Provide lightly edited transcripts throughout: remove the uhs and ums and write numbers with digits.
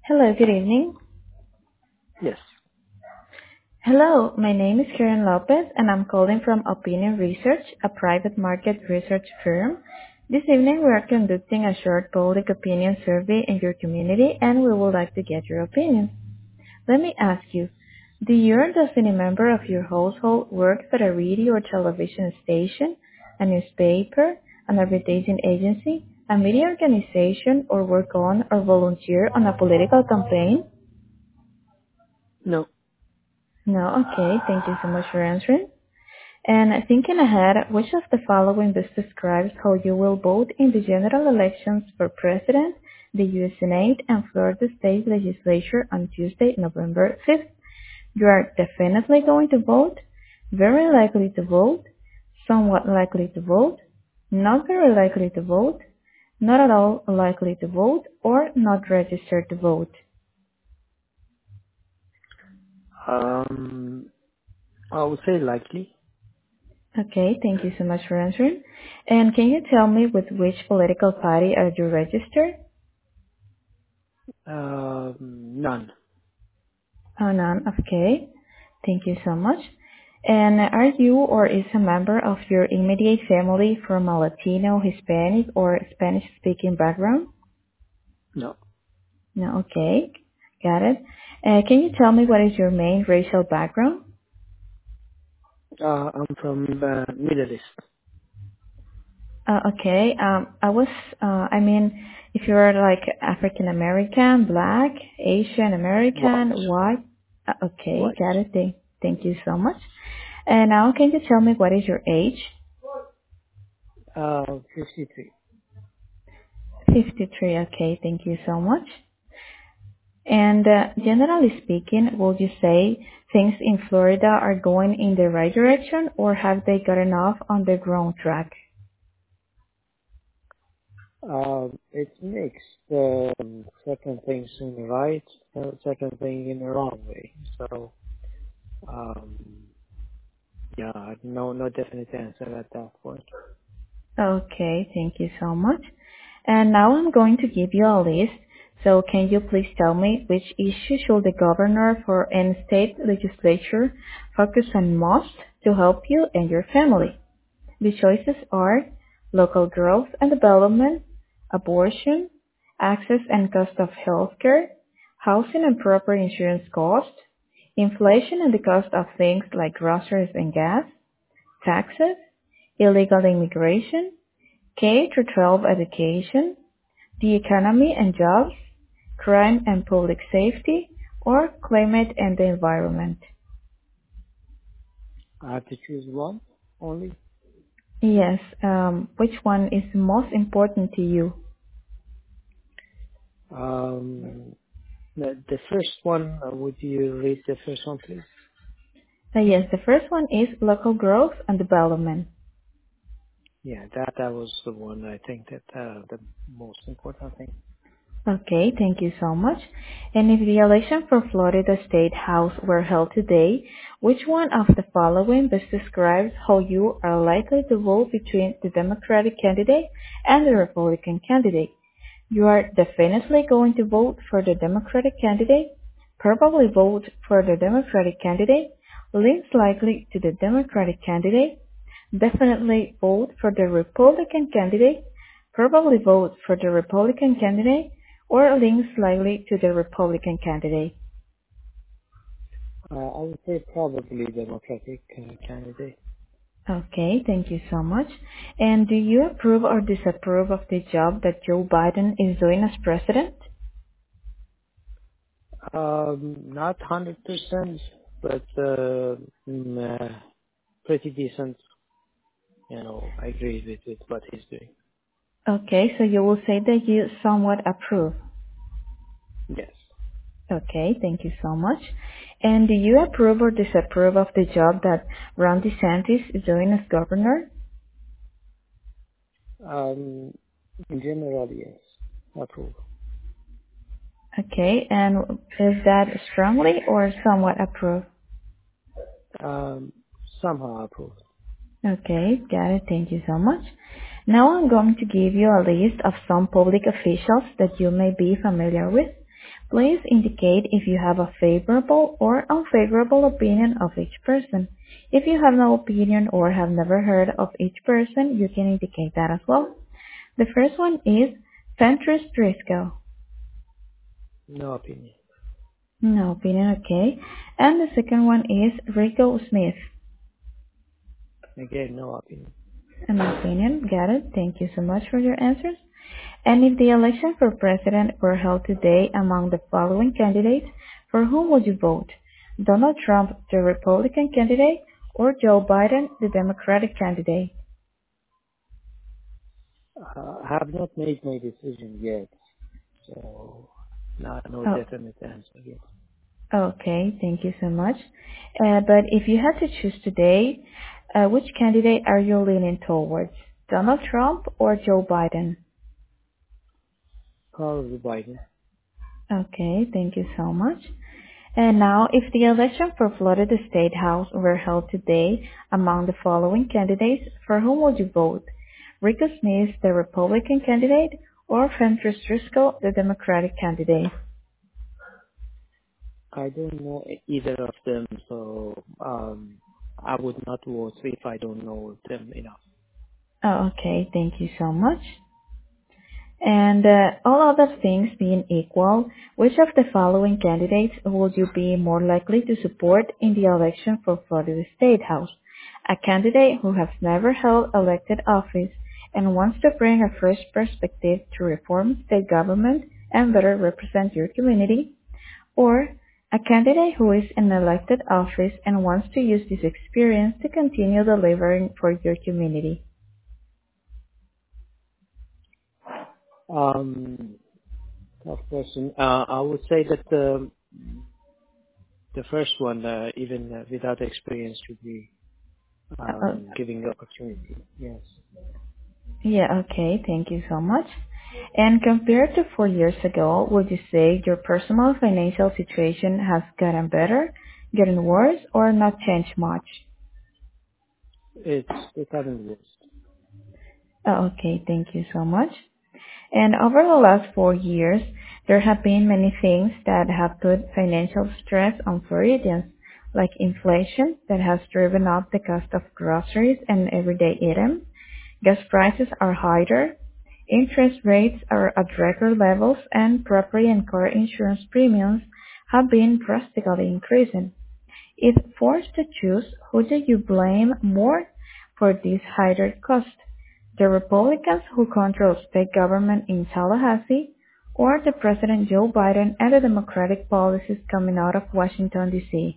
Hello, good evening. Yes. Hello, my name is Karen Lopez and I'm calling from Opinion Research, a private market research firm. This evening we are conducting a short public opinion survey in your community and we would like to get your opinion. Let me ask you, do you or does any member of your household work at a radio or television station, a newspaper, an advertising agency, a media organization, or work on or volunteer on a political campaign? No. No, okay. Thank you so much for answering. And thinking ahead, which of the following best describes how you will vote in the general elections for President, the U.S. Senate, and Florida State Legislature on Tuesday, November 5th? You are definitely going to vote, very likely to vote, somewhat likely to vote, not very likely to vote, not at all likely to vote, or not registered to vote. Um, I would say likely. Okay, thank you so much for answering. And can you tell me with which political party are you registered? None. Oh, none. Okay. Thank you so much. And are you or is a member of your immediate family from a Latino, Hispanic, or Spanish-speaking background? No. No. Okay. Got it. Can you tell me what is your main racial background? I'm from the Middle East. Okay. I mean, if you're like African American, Black, Asian White. American, white. Okay, White. got it. Thank you so much. And now, can you tell me what is your age? 53. 53. Okay, thank you so much. And generally speaking, would you say things in Florida are going in the right direction, or have they gotten off on the wrong track? It's mixed. Certain things in the right, certain things in the wrong way. So, um, yeah, no definite answer at that point. Okay, thank you so much. And now I'm going to give you a list. So can you please tell me which issue should the governor for any state legislature focus on most to help you and your family? The choices are local growth and development, abortion, access and cost of healthcare, housing and property insurance costs, inflation and the cost of things like groceries and gas, taxes, illegal immigration, K through 12 education, the economy and jobs, crime and public safety, or climate and the environment. I have to choose one only. Yes, which one is most important to you? Um, the first one, would you read the first one, please? Yes, the first one is local growth and development. Yeah, that was the one I think that the most important thing. Okay, thank you so much. And if the election for Florida State House were held today, which one of the following best describes how you are likely to vote between the Democratic candidate and the Republican candidate? You are definitely going to vote for the Democratic candidate, probably vote for the Democratic candidate, leans likely to the Democratic candidate, definitely vote for the Republican candidate, probably vote for the Republican candidate, or leans slightly to the Republican candidate. I would say probably Democratic candidate. Okay, thank you so much. And do you approve or disapprove of the job that Joe Biden is doing as president? Not 100%, but pretty decent. I agree with what he's doing. Okay, so you will say that you somewhat approve. Yes. Okay, thank you so much. And do you approve or disapprove of the job that Ron DeSantis is doing as governor? Um, in general, yes. Approve. Okay, and is that strongly or somewhat approve? Um, Somehow approve. Okay, got it. Thank you so much. Now I'm going to give you a list of some public officials that you may be familiar with. Please indicate if you have a favorable or unfavorable opinion of each person. If you have no opinion or have never heard of each person, you can indicate that as well. The first one is Fenris Driscoll. No opinion. No opinion, okay. And the second one is Rico Smith. Again, no opinion. An opinion, got it. Thank you so much for your answers. And if the election for president were held today among the following candidates, for whom would you vote? Donald Trump, the Republican candidate, or Joe Biden, the Democratic candidate? I have not made my decision yet, so no Oh, definite answer yet. okay. Thank you so much. But if you had to choose today, which candidate are you leaning towards? Donald Trump or Joe Biden? Probably Biden. Okay, thank you so much. And now, if the election for Florida State House were held today among the following candidates, for whom would you vote? Rico Smith, the Republican candidate, or Fenris Driscoll, the Democratic candidate? I don't know either of them, so I would not vote if I don't know them enough. Oh, okay, thank you so much. And all other things being equal, which of the following candidates would you be more likely to support in the election for Florida State House? A candidate who has never held elected office and wants to bring a fresh perspective to reform state government and better represent your community, or a candidate who is in elected office and wants to use this experience to continue delivering for your community. Tough question. I would say that the first one, even without experience, should be Uh, giving the opportunity. Yes. Yeah, okay. Thank you so much. And compared to 4 years ago, would you say your personal financial situation has gotten better, gotten worse, or not changed much? It hasn't worse. Oh, okay. Thank you so much. And over the last 4 years, there have been many things that have put financial stress on Floridians, like inflation that has driven up the cost of groceries and everyday items. Gas prices are higher, interest rates are at record levels, and property and car insurance premiums have been drastically increasing. If forced to choose, who do you blame more for this higher cost? The Republicans who control state government in Tallahassee, or the President Joe Biden and the Democratic policies coming out of Washington, D.C.?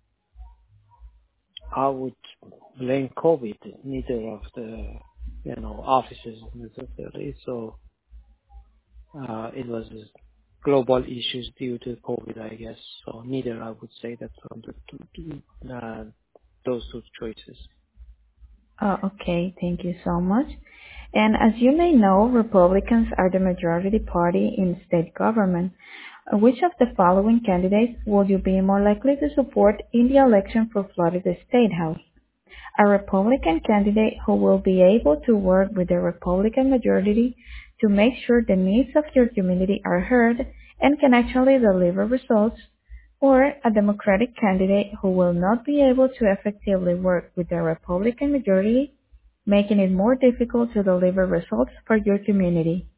I would blame COVID. Neither of the offices necessarily. So it was global issues due to COVID, I guess. So neither I would say that from those two choices. Oh, okay. Thank you so much. And as you may know, Republicans are the majority party in state government. Which of the following candidates would you be more likely to support in the election for Florida State House? A Republican candidate who will be able to work with the Republican majority to make sure the needs of your community are heard and can actually deliver results, or a Democratic candidate who will not be able to effectively work with the Republican majority, making it more difficult to deliver results for your community.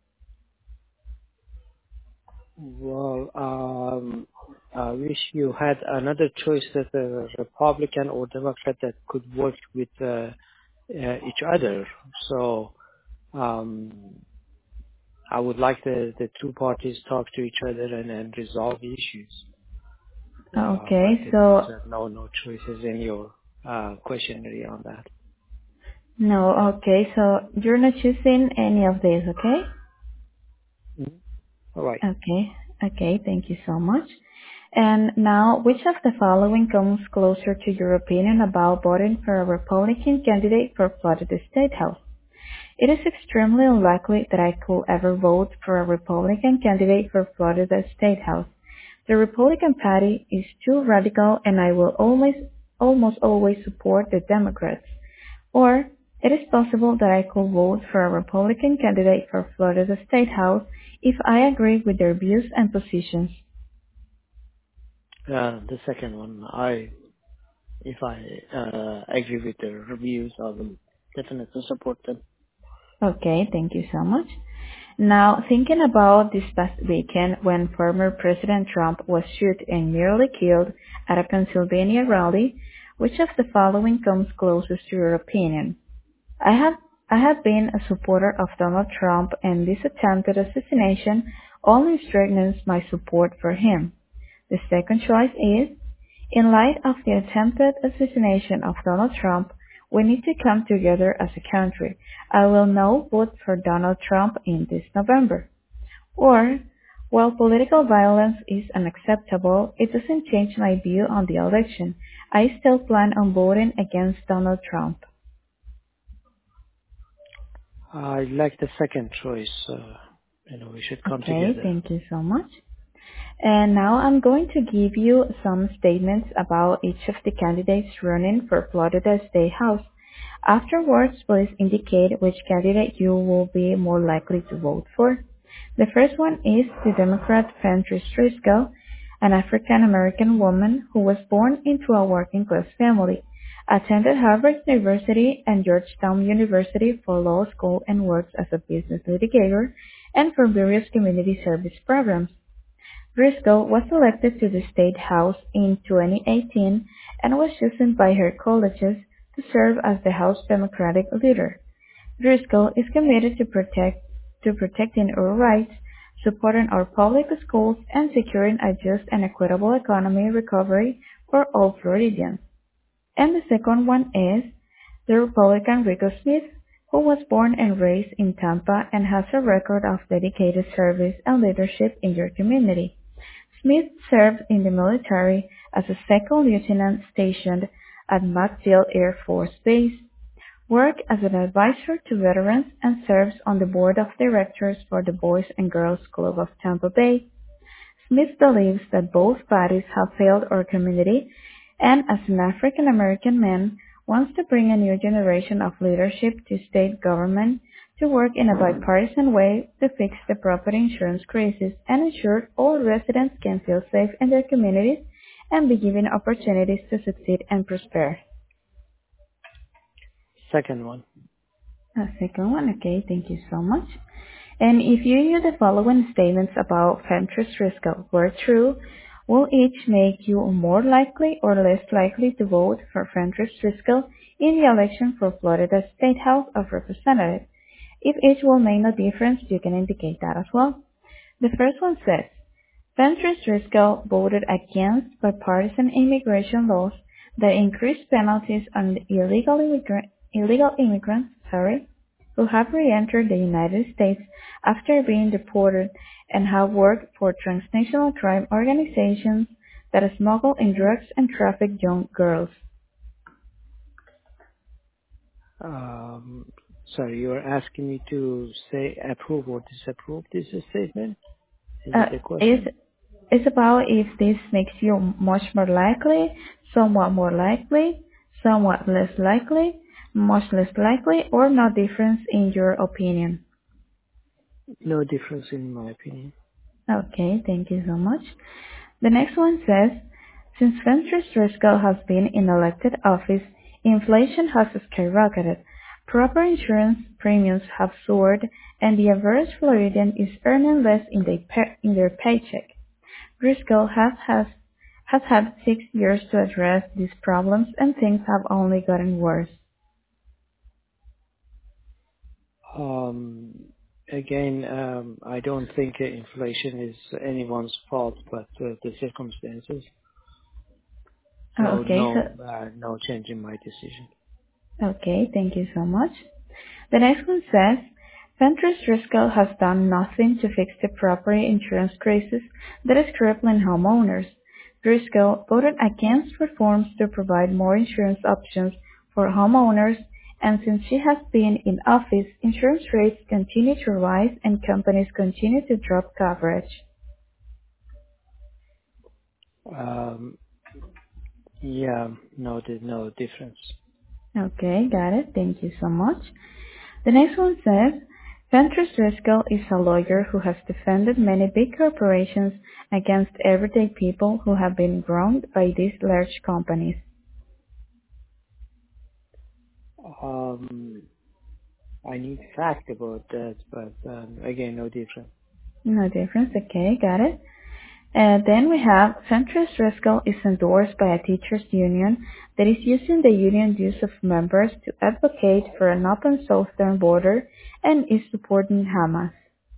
Well, I wish you had another choice that a Republican or Democrat that could work with each other. So I would like the two parties talk to each other and resolve issues. But Okay, it was so no choices in your questionnaire on that. no, okay, so you're not choosing any of these, okay? Mhm. All right. Okay, okay, thank you so much. And now, which of the following comes closer to your opinion about voting for a Republican candidate for Florida State House? It is extremely unlikely that I could ever vote for a Republican candidate for Florida State House. The Republican Party is too radical and I will almost always support the Democrats. Or, it is possible that I could vote for a Republican candidate for Florida State House if I agree with their views and positions. The second one, if I agree with the reviews, I will definitely support them. Okay, thank you so much. Now, thinking about this past weekend when former President Trump was shot and nearly killed at a Pennsylvania rally, which of the following comes closest to your opinion? I have I have been a supporter of Donald Trump, and this attempted assassination only strengthens my support for him. The second choice is, in light of the attempted assassination of Donald Trump, we need to come together as a country. I will now vote for Donald Trump in this November. Or, while political violence is unacceptable, it doesn't change my view on the election. I still plan on voting against Donald Trump. I like the second choice. We should come Okay, together. thank you so much. And now I'm going to give you some statements about each of the candidates running for Florida State House. Afterwards, please indicate which candidate you will be more likely to vote for. The first one is the Democrat Fentrice Driscoll, an African American woman who was born into a working class family, attended Harvard University and Georgetown University for law school and works as a business litigator and for various community service programs. Driscoll was elected to the State House in 2018 and was chosen by her colleagues to serve as the House Democratic leader. Driscoll is committed to protecting our rights, supporting our public schools, and securing a just and equitable economy recovery for all Floridians. And the second one is the Republican Rico Smith, who was born and raised in Tampa and has a record of dedicated service and leadership in your community. Smith served in the military as a second lieutenant stationed at MacDill Air Force Base, worked as an advisor to veterans, and serves on the board of directors for the Boys and Girls Club of Tampa Bay. Smith believes that both parties have failed our community and, as an African American man, wants to bring a new generation of leadership to state government to work in a bipartisan way to fix the property insurance crisis and ensure all residents can feel safe in their communities and be given opportunities to succeed and prosper. Second one. Second one, okay, thank you so much. And if you knew the following statements about Fentrice Driscoll were true, will each make you more likely or less likely to vote for Fentrice Driscoll in the election for Florida State House of Representatives? If each will make no difference, you can indicate that as well. The first one says, Fentrice Driscoll voted against bipartisan immigration laws that increase penalties on illegal immigrants, who have re-entered the United States after being deported and have worked for transnational crime organizations that smuggle in drugs and traffic young girls. Sorry, you're asking me to say approve or disapprove this statement? Is Uh, it a is question? It's about if this makes you much more likely, somewhat more likely, somewhat less likely, much less likely, or no difference in your opinion. No difference in my opinion. Okay, thank you so much. The next one says, since Fentrice Driscoll has been in elected office, inflation has skyrocketed, proper insurance premiums have soared, and the average Floridian is earning less in their paycheck. Driscoll has had 6 years to address these problems, and things have only gotten worse. Um, I don't think inflation is anyone's fault, but the circumstances. So Okay, no change in my decision. okay, thank you so much. The next one says, Fentrice Driscoll has done nothing to fix the property insurance crisis that is crippling homeowners. Driscoll voted against reforms to provide more insurance options for homeowners, and since she has been in office, insurance rates continue to rise and companies continue to drop coverage. Um, no, there's no difference. Okay, got it. Thank you so much. The next one says, Ventris Driscoll is a lawyer who has defended many big corporations against everyday people who have been wronged by these large companies. Um, I need fact about that, but again, no difference. No difference, okay, got it. Then we have Ventris Driscoll is endorsed by a teachers union that is using the union dues of members to advocate for an open southern border and is supporting Hamas.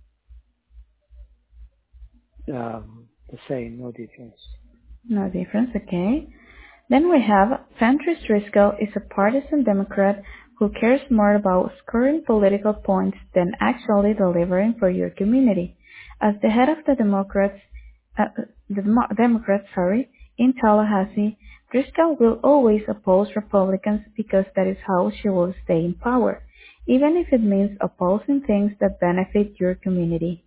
The same, no difference. No difference, okay. Then we have Ventris Driscoll is a partisan Democrat who cares more about scoring political points than actually delivering for your community. As the head of uh, Democrats, in Tallahassee, Driscoll will always oppose Republicans because that is how she will stay in power, even if it means opposing things that benefit your community.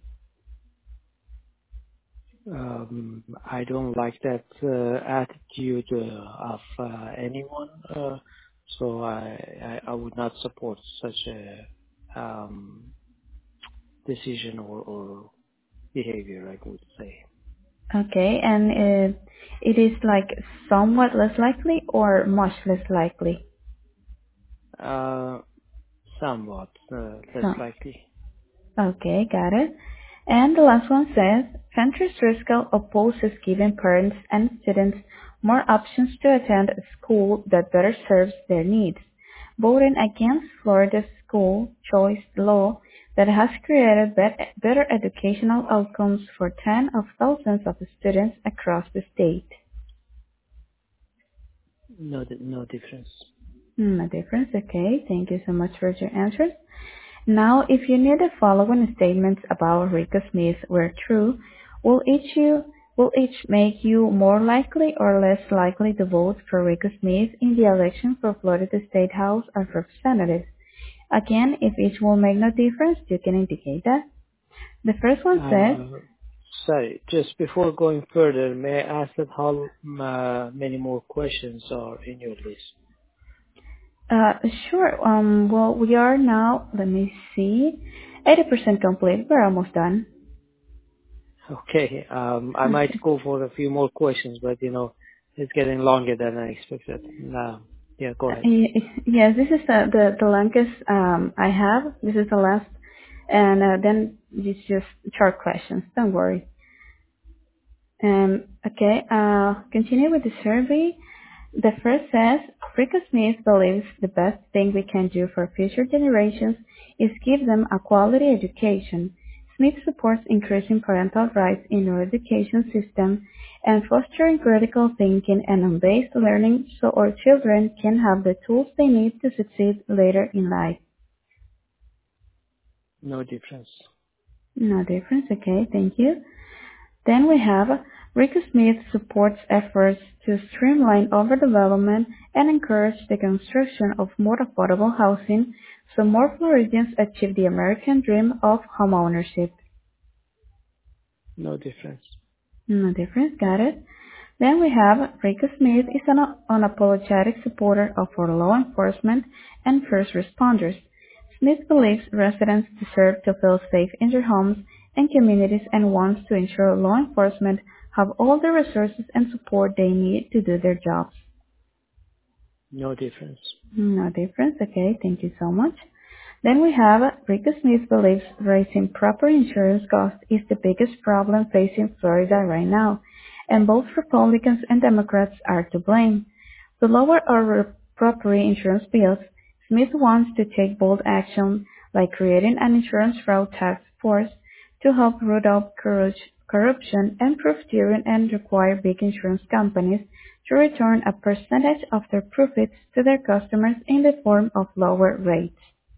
I don't like that attitude of anyone, so I would not support such a decision or behavior, I would say. Okay, and it is like somewhat less likely or much less likely? Uh, Somewhat less So, likely. okay, got it. And the last one says, Ventris Driscoll opposes giving parents and students more options to attend a school that better serves their needs, voting against Florida's school choice law that has created better educational outcomes for tens of thousands of students across the state. No difference. No difference. Okay. Thank you so much for your answers. Now, if you knew the following statements about Rika Smith were true, will each make you more likely or less likely to vote for Rika Smith in the election for Florida State House of Representatives? Again, if each will make no difference, you can indicate that. The first one says, Uh, Sorry, just before going further, may I ask that how many more questions are in your list? uh, sure, well, we are now, let me see, 80% complete. We're almost done. Okay. I might Okay. go for a few more questions, but it's getting longer than I expected. Yeah, go ahead. Yes, this is the longest I have. This is the last, and then it's just short questions. Don't worry. Okay, continue with the survey. The first says, Rika Smith believes the best thing we can do for future generations is give them a quality education. Smith supports increasing parental rights in our education system and fostering critical thinking and on-based learning so our children can have the tools they need to succeed later in life. No difference. No difference, okay, thank you. Then we have Rika Smith supports efforts to streamline overdevelopment and encourage the construction of more affordable housing so more Floridians achieve the American dream of homeownership. No difference. No difference, got it. Then we have Rika Smith is an unapologetic supporter of our law enforcement and first responders. Smith believes residents deserve to feel safe in their homes and communities and wants to ensure law enforcement have all the resources and support they need to do their jobs. No difference. No difference, okay, thank you so much. Then we have Rika Smith believes raising proper insurance costs is the biggest problem facing Florida right now, and both Republicans and Democrats are to blame. To lower our property insurance bills, Smith wants to take bold action like creating an insurance fraud task force to help root out corruption and profiteering and require big insurance companies to return a percentage of their profits to their customers in the form of lower rates.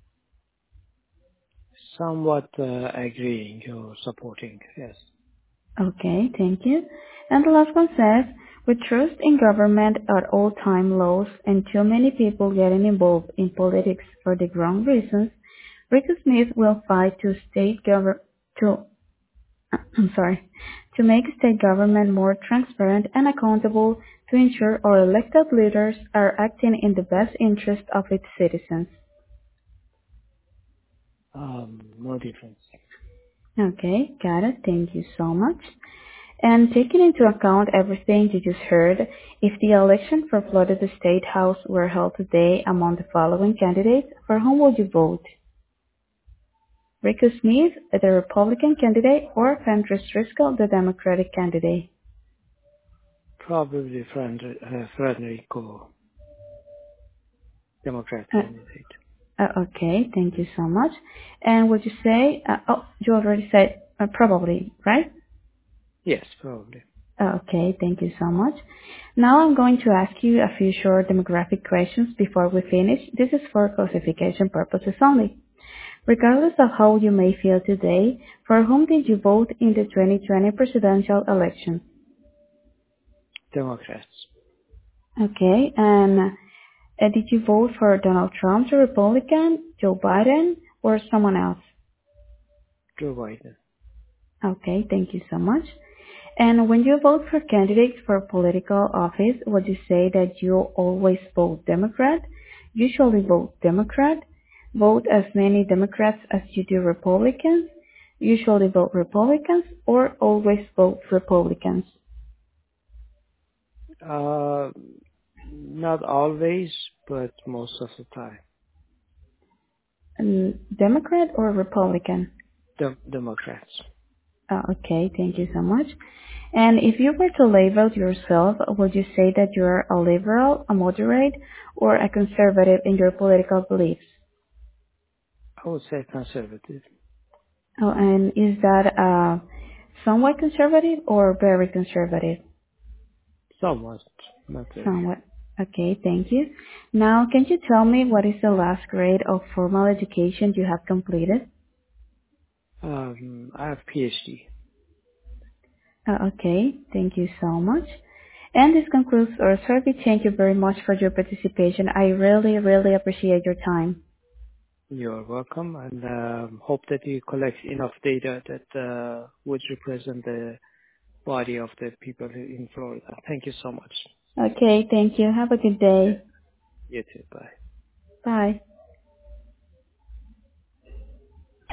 Somewhat agreeing or supporting, yes. Okay, thank you. And the last one says, with trust in government at all time lows and too many people getting involved in politics for the wrong reasons, Rika Smith will fight to I'm sorry, to make state government more transparent and accountable to ensure our elected leaders are acting in the best interest of its citizens. No difference. Okay, got it. Thank you so much. And taking into account everything you just heard, if the election for Florida State House were held today among the following candidates, for whom would you vote? Rico Smith, the Republican candidate, or Fenris Driscoll, the Democratic candidate? Probably Federico, Democrat Uh, candidate. okay, thank you so much. And would you say, you already said probably, right? Yes, probably. Okay, thank you so much. Now I'm going to ask you a few short demographic questions before we finish. This is for classification purposes only. Regardless of how you may feel today, for whom did you vote in the 2020 presidential election? Democrats. Okay, and did you vote for Donald Trump, the Republican, Joe Biden, or someone else? Joe Biden. Okay, thank you so much. And when you vote for candidates for political office, would you say that you always vote Democrat, usually vote Democrat, vote as many Democrats as you do Republicans, usually vote Republicans, or always vote Republicans? Uh, Not always, but most of the time. Democrat or Republican? Democrats. Okay, thank you so much. And if you were to label yourself, would you say that you're a liberal, a moderate, or a conservative in your political beliefs? I would say conservative. Oh, and is that somewhat conservative or very conservative? Somewhat, not very. Somewhat. Okay, thank you. Now, can you tell me what is the last grade of formal education you have completed? I have PhD. Okay, thank you so much. And this concludes our survey. Thank you very much for your participation. I really, really appreciate your time. You're welcome, and hope that you collect enough data that would represent the body of the people in Florida. Thank you so much. Okay, thank you. Have a good day. You too. Bye. Bye.